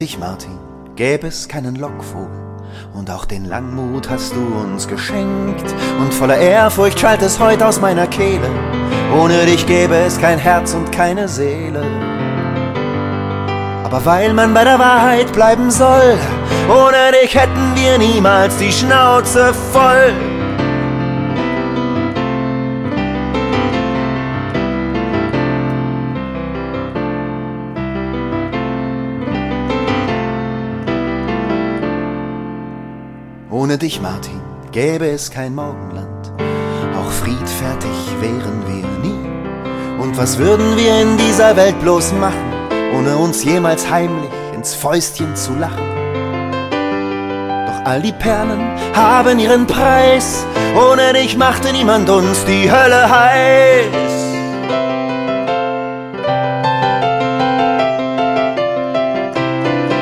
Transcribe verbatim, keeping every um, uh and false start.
Dich, Martin, gäbe es keinen Lockvogel, und auch den Langmut hast du uns geschenkt, und voller Ehrfurcht schallt es heut aus meiner Kehle, ohne dich gäbe es kein Herz und keine Seele. Aber weil man bei der Wahrheit bleiben soll, ohne dich hätten wir niemals die Schnauze voll. Ohne dich, Martin, gäbe es kein Morgenland, auch friedfertig wären wir nie. Und was würden wir in dieser Welt bloß machen, ohne uns jemals heimlich ins Fäustchen zu lachen? Doch all die Perlen haben ihren Preis, ohne dich machte niemand uns die Hölle heiß.